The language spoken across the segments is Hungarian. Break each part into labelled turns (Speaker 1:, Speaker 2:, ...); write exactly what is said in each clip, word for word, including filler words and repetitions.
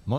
Speaker 1: Ma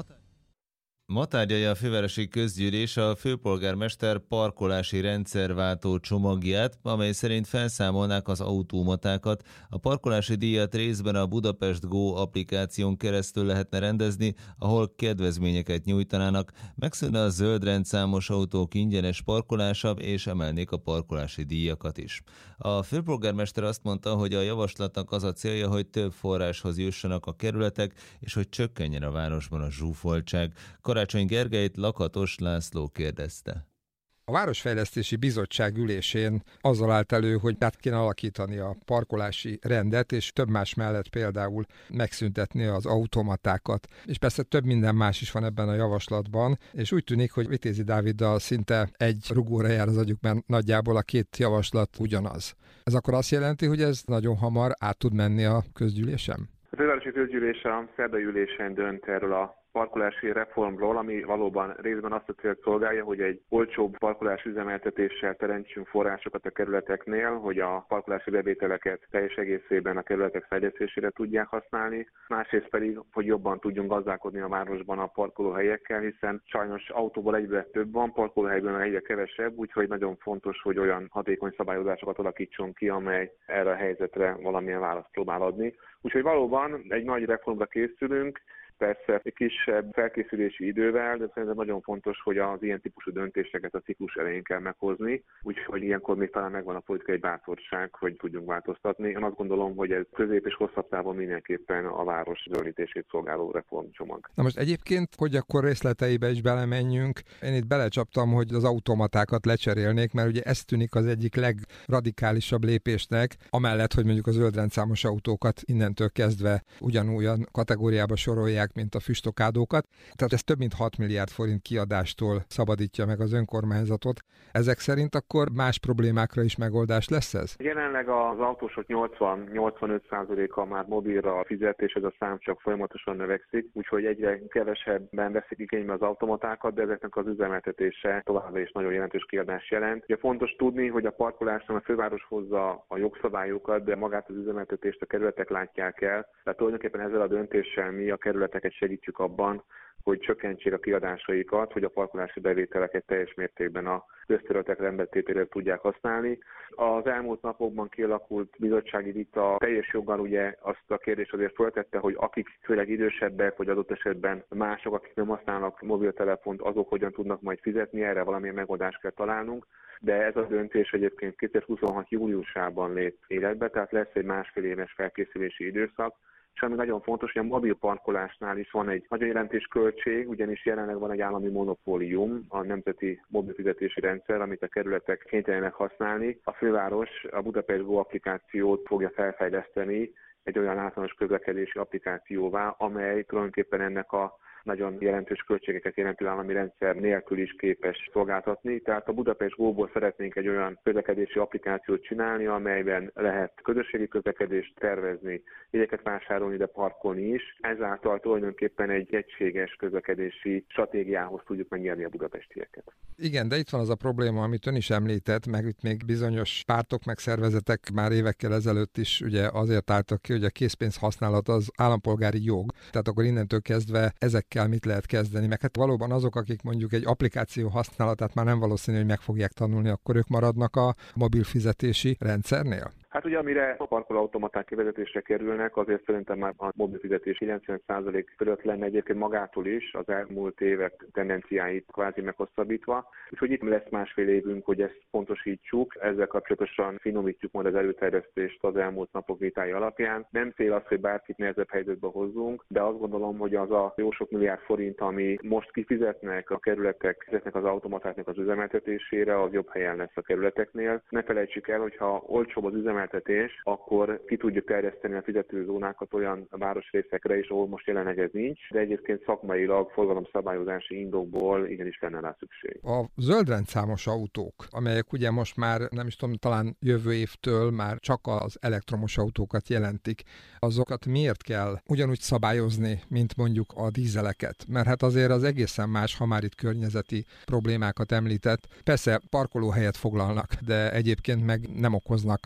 Speaker 1: Ma tárgyalja a fővárosi közgyűlés a főpolgármester parkolási rendszerváltó csomagját, amely szerint felszámolnák az automatákat. A parkolási díjat részben a Budapest Go applikáción keresztül lehetne rendezni, ahol kedvezményeket nyújtanának, megszűnne a zöld rendszámos autók ingyenes parkolása, és emelnék a parkolási díjakat is. A főpolgármester azt mondta, hogy a javaslatnak az a célja, hogy több forráshoz jussanak a kerületek, és hogy csökkenjen a városban a zsúfoltság. Karácsony Gergelyt Lakatos László kérdezte.
Speaker 2: A Városfejlesztési Bizottság ülésén azzal állt elő, hogy át kéne alakítani a parkolási rendet, és több más mellett például megszüntetni az automatákat. És persze több minden más is van ebben a javaslatban, és úgy tűnik, hogy Vitézi Dáviddal szinte egy rugóra jár az agyuk, mert nagyjából a két javaslat ugyanaz. Ez akkor azt jelenti, hogy ez nagyon hamar át tud menni a közgyűlésem?
Speaker 3: A fővárosi közgyűlés a szerdai ülésen dönt erről a parkolási reformról, ami valóban részben azt a célt szolgálja, hogy egy olcsóbb parkolás üzemeltetéssel teremtsünk forrásokat a kerületeknél, hogy a parkolási bevételeket teljes egészében a kerületek fejlesztésére tudják használni, másrészt pedig, hogy jobban tudjunk gazdálkodni a városban a parkolóhelyekkel, hiszen sajnos autóból egyre több van, parkolóhelyből egyre kevesebb, úgyhogy nagyon fontos, hogy olyan hatékony szabályozásokat alakítson ki, amely erre a helyzetre valamilyen választ próbál adni. Úgyhogy valóban egy nagy reformra készülünk, persze egy kisebb felkészülési idővel, de szerintem nagyon fontos, hogy az ilyen típusú döntéseket a ciklus elején kell meghozni, úgyhogy ilyenkor még talán megvan a politikai bátorság, hogy tudjunk változtatni. Én azt gondolom, hogy ez közép és hosszabb távon mindenképpen a város zöldítését szolgáló reformcsomag.
Speaker 2: Na most egyébként, hogy akkor részleteibe is belemenjünk, én itt belecsaptam, hogy az automatákat lecserélnék, mert ugye ez tűnik az egyik legradikálisabb lépésnek, amellett, hogy mondjuk a zöldrendszámos autókat innentől kezdve ugyanolyan kategóriába sorolják, mint a füstokádókat. Tehát ez több mint hat milliárd forint kiadástól szabadítja meg az önkormányzatot. Ezek szerint akkor más problémákra is megoldás lesz ez?
Speaker 3: Jelenleg az autósok nyolcvan-nyolcvanöt százaléka már mobilra fizet, és ez a szám csak folyamatosan növekszik, úgyhogy egyre kevesebben veszik igénybe az automatákat, de ezeknek az üzemeltetése továbbra is nagyon jelentős kiadást jelent. Ugye fontos tudni, hogy a parkolásnál a főváros hozza a jogszabályokat, de magát az üzemeltetést a kerületek látják el. Tehát tulajdonképpen ezzel a döntéssel mi a kerületeket segítjük abban, hogy csökkentsék a kiadásaikat, hogy a parkolási bevételeket teljes mértékben a közterületek rendbetételére tudják használni. Az elmúlt napokban kialakult bizottsági vita teljes joggal ugye azt a kérdést azért föltette, hogy akik főleg idősebbek, vagy adott esetben mások, akik nem használnak mobiltelefont, azok hogyan tudnak majd fizetni, erre valamilyen megoldást kell találnunk. De ez a döntés egyébként kétezer-huszonhat júliusában lép életbe, tehát lesz egy másfél éves felkészülési időszak. És ami nagyon fontos, hogy a mobil parkolásnál is van egy nagyon jelentős költség, ugyanis jelenleg van egy állami monopólium, a nemzeti mobilfizetési rendszer, amit a kerületek kénytelenek használni. A főváros a Budapest Go applikációt fogja felfejleszteni egy olyan általános közlekedési applikációvá, amely tulajdonképpen ennek a nagyon jelentős költségeket jelentő állami rendszer nélkül is képes szolgáltatni. Tehát a Budapest Go-ból szeretnénk egy olyan közlekedési applikációt csinálni, amelyben lehet közösségi közlekedést tervezni, jegyeket vásárolni, de parkolni is. Ezáltal tulajdonképpen egy egységes közlekedési stratégiához tudjuk megnyerni a budapestieket.
Speaker 2: Igen, de itt van az a probléma, amit ön is említett, meg itt még bizonyos pártok, meg szervezetek már évekkel ezelőtt is ugye azért álltak ki, hogy a készpénz használat az állampolgári jog. Tehát akkor innentől kezdve ezekkel mit lehet kezdeni? Meg hát valóban azok, akik mondjuk egy applikáció használatát már nem valószínű, hogy meg fogják tanulni, akkor ők maradnak a mobil fizetési rendszernél?
Speaker 3: Hát ugye amire a parkolóautomaták kivezetésre kerülnek, azért szerintem már a mobil fizetés kilencven százalék fölött lenne egyébként magától is, az elmúlt évek tendenciáit kvázi meghosszabbítva. Úgyhogy itt lesz másfél évünk, hogy ezt pontosítsuk, ezzel kapcsolatosan finomítjuk majd az előterjesztést az elmúlt napok vitái alapján. Nem cél az, hogy bárkit nehezebb helyzetbe hozzunk, de azt gondolom, hogy az a jó sok milliárd forint, ami most kifizetnek a kerületek ezeknek az automatáknak az üzemeltetésére, az jobb helyen lesz a kerületeknél. Ne felejtsük el, hogyha olcsóbb az üzemeltetés, akkor ki tudjuk terjeszteni a fizetőzónákat olyan városrészekre is, ahol most jelenleg ez nincs, de egyébként szakmailag forgalomszabályozási indokból igenis lenne rá szükség.
Speaker 2: A zöldrendszámos autók, amelyek ugye most már nem is tudom, talán jövő évtől már csak az elektromos autókat jelentik, azokat miért kell ugyanúgy szabályozni, mint mondjuk a dízeleket? Mert hát azért az egészen más, ha már itt környezeti problémákat említett. Persze parkolóhelyet foglalnak, de egyébként meg nem okoznak lég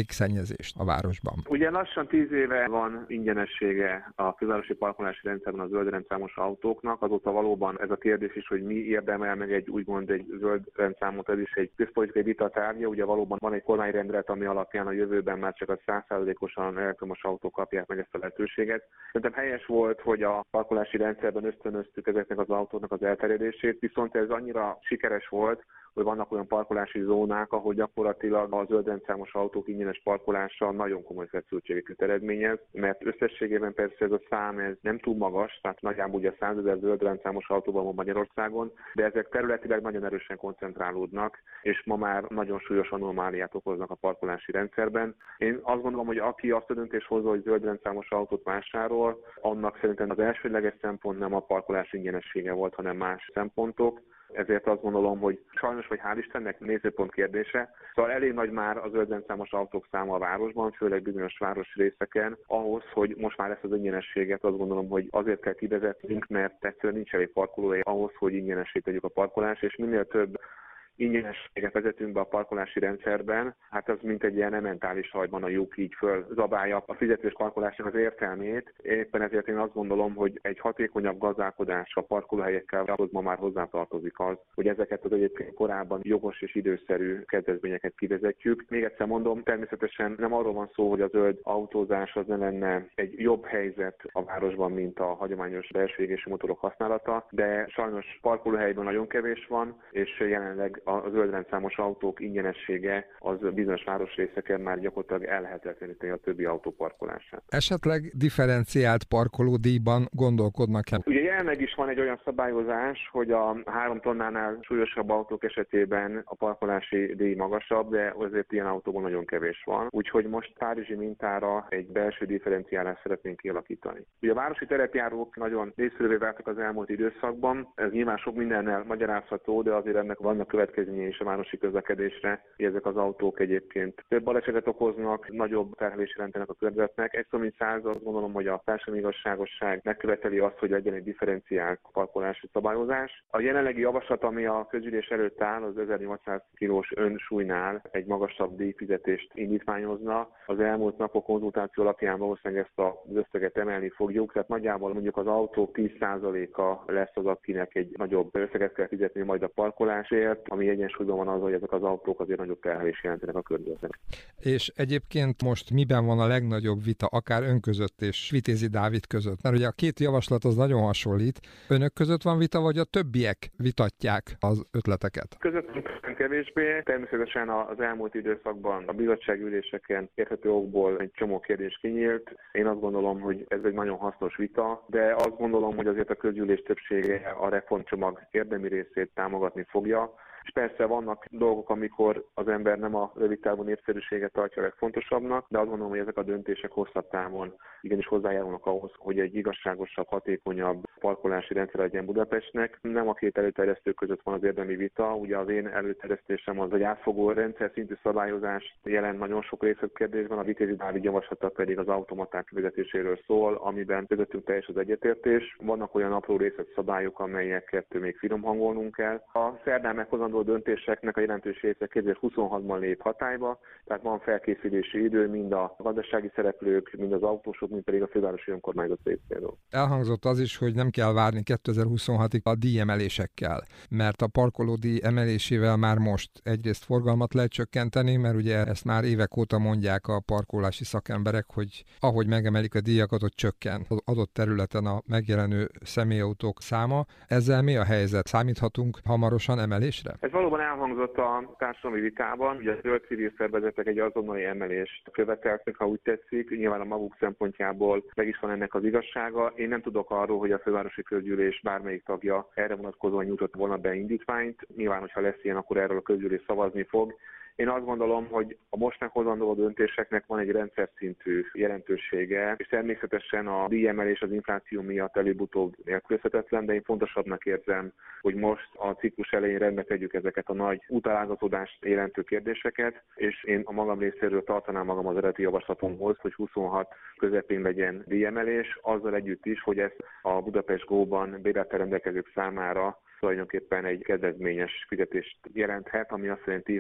Speaker 2: légszennyezést a városban.
Speaker 3: Ugye lassan tíz éve van ingyenessége a fővárosi parkolási rendszerben a zöld rendszámos autóknak, azóta valóban ez a kérdés is, hogy mi érdemel meg egy úgymond egy zöld rendszámot, ez is egy közpolitikai vita tárgya. Ugye valóban van egy kormányrendelet, ami alapján a jövőben már csak a száz százalékosan elektromos autók kapják meg ezt a lehetőséget. Szerintem helyes volt, hogy a parkolási rendszerben ösztönöztük ezeknek az autóknak az elterjedését, viszont ez annyira sikeres volt, hogy vannak olyan parkolási zónák, ahol gyakorlatilag a zöld rendszámos autók ingyenes parkolása nagyon komoly feszültségeket eredményez, mert összességében persze ez a szám ez nem túl magas, tehát nagyjából ugye százezer zöld rendszámos autóban van Magyarországon, de ezek területileg nagyon erősen koncentrálódnak, és ma már nagyon súlyos anomáliát okoznak a parkolási rendszerben. Én azt gondolom, hogy aki azt a döntést hozza, hogy zöld rendszámos autót vásárol, annak szerintem az elsődleges szempont nem a parkolás ingyenessége volt, hanem más szempontok. Ezért azt gondolom, hogy sajnos vagy hál' Istennek nézőpont kérdése. Szóval elég nagy már az zöld rendszámos autók száma a városban, főleg bizonyos városi részeken, ahhoz, hogy most már ezt az ingyenességet azt gondolom, hogy azért kell kivezetnünk, mert egyszerűen nincs elég parkolóhely ahhoz, hogy ingyenessé tegyük a parkolást, és minél több ingyenességet vezetünk be a parkolási rendszerben, hát az mint egy ilyen mentális hajban a lyuk így fölzabálja a fizetős parkolásnak az értelmét. Éppen ezért én azt gondolom, hogy egy hatékonyabb gazdálkodás a parkolóhelyekkel ahhoz ma már hozzátartozik az, hogy ezeket az egyébként korábban jogos és időszerű kedvezményeket kivezetjük. Még egyszer mondom, természetesen nem arról van szó, hogy a zöld autózás az ne lenne egy jobb helyzet a városban, mint a hagyományos belső égésű motorok használata, de sajnos parkolóhelyben nagyon kevés van, és jelenleg a zöld rendszámos autók ingyenessége az bizonyos városrészeken már gyakorlatilag ellehetetleníti a többi autó parkolását.
Speaker 2: Esetleg differenciált parkolódíjban gondolkodnak-e?
Speaker 3: Ugye jelenleg is van egy olyan szabályozás, hogy a három tonnánál súlyosabb autók esetében a parkolási díj magasabb, de azért ilyen autóban nagyon kevés van. Úgyhogy most párizsi mintára egy belső differenciálást szeretnénk kialakítani. Ugye a városi terepjárók nagyon népszerűvé váltak az elmúlt időszakban. Ez nyilván sok mindennel magyarázható, de azért ennek vannak következményei is a városi közlekedésre. Ezek az autók egyébként több balesetet okoznak, nagyobb terhelést jelentenek a környezetnek. Egy szó mint száz, azt gondolom, hogy a társadalmi igazságosság megköveteli azt, hogy legyen egy differenciált parkolási szabályozás. A jelenlegi javaslat, ami a közgyűlés előtt áll, az ezernyolcszáz kilós önsúlynál egy magasabb díjfizetést indítványozna. Az elmúlt napok konzultáció alapján valószínűleg ezt az összeget emelni fogjuk, tehát nagyjából mondjuk az autó tíz százaléka lesz az, akinek egy nagyobb összeget kell fizetni majd a parkolásért, ami egyensúlyban van az, hogy ezek az autók azért nagyobb terhelést jelentenek a környezetnek.
Speaker 2: És egyébként most miben van a legnagyobb vita, akár ön között és Vitézi Dávid között? Mert ugye a két javaslat az nagyon hasonlít. Önök között van vita, vagy a többiek vitatják az ötleteket?
Speaker 3: Közöttünk kevésbé. Természetesen az elmúlt időszakban a bizottságüléseken érthető okból egy csomó kérdés kinyílt. Én azt gondolom, hogy ez egy nagyon hasznos vita, de azt gondolom, hogy azért a közgyűlés többsége a reformcsomag érdemi részét támogatni fogja. És persze vannak dolgok, amikor az ember nem a rövid távú népszerűséget tartja a legfontosabbnak, de azt gondolom, hogy ezek a döntések hosszabb távon igenis hozzájárulnak ahhoz, hogy egy igazságosabb, hatékonyabb parkolási rendszer legyen Budapestnek. Nem a két előterjesztő között van az érdemi vita, ugye az én előterjesztésem az egy átfogó rendszer szintű szabályozás jelent nagyon sok részletkérdésben, a Vitézi Dávid javaslata pedig az automaták vezetéséről szól, amiben közöttünk teljes az egyetértés. Vannak olyan apró részletszabályok, amelyeket még finom hangolnunk kell. A szerdán meghozandó döntéseknek a jelentős része kétezer-huszonhatban lép hatályba, tehát van felkészülési idő mind a gazdasági szereplők, mind az autósok, mind pedig a fővárosi önkormányzat részéről.
Speaker 2: Elhangzott az is, hogy nem kell várni kétezer-huszonhatig a díjemelésekkel, mert a parkolódíj emelésével már most egyrészt forgalmat lehet csökkenteni, mert ugye ezt már évek óta mondják a parkolási szakemberek, hogy ahogy megemelik a díjakat, ott csökken az adott területen a megjelenő személyautók száma. Ezzel mi a helyzet? Számíthatunk hamarosan emelésre?
Speaker 3: Ez valóban elhangzott a társadalmi vitában, ugye a zöld civil szervezetek egy azonnali emelést követeltek, ha úgy tetszik, nyilván a maguk szempontjából meg is van ennek az igazsága. Én nem tudok arról, hogy a fővárosi közgyűlés bármelyik tagja erre vonatkozóan nyújtott volna be indítványt. Nyilván, hogyha lesz ilyen, akkor erről a közgyűlés szavazni fog. Én azt gondolom, hogy a most meghozandó döntéseknek van egy rendszer szintű jelentősége, és természetesen a díjemelés az infláció miatt előbb-utóbb nélkülözhetetlen, de én fontosabbnak érzem, hogy most a ciklus elején rendbe tegyük ezeket a nagy utalázatodást jelentő kérdéseket, és én a magam részéről tartanám magam az eredeti javaslatomhoz, hogy huszonhat közepén legyen díjemelés, azzal együtt is, hogy ezt a Budapest Go-ban bérlettel rendelkezők számára tulajdonképpen egy kedvezményes fizetést jelenthet, ami azt jelenti, hogy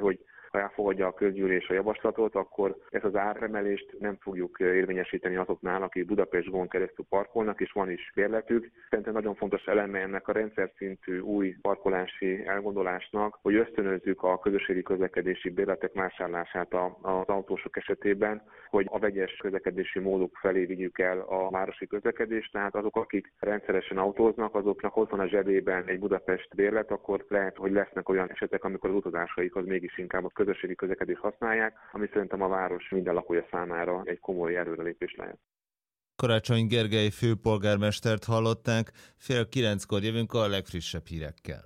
Speaker 3: ha elfogadja a közgyűlés a javaslatot, akkor ezt az áremelést nem fogjuk érvényesíteni azoknál, akik Budapest-Gon keresztül parkolnak, és van is bérletük. Szerintem nagyon fontos eleme ennek a rendszer szintű új parkolási elgondolásnak, hogy ösztönözzük a közösségi közlekedési bérletek vásárlását az autósok esetében, hogy a vegyes közlekedési módok felé vigyük el a városi közlekedést, tehát azok, akik rendszeresen autóznak, azoknak ott van a zsebében egy Budapest bérlet, akkor lehet, hogy lesznek olyan esetek, amikor az utazásaikhoz mégis inkább a közösségi közlekedést használják, ami szerintem a város minden lakója számára egy komoly előrelépés lehet.
Speaker 1: Karácsony Gergely főpolgármestert hallották, fél kilenckor jövünk a legfrissebb hírekkel.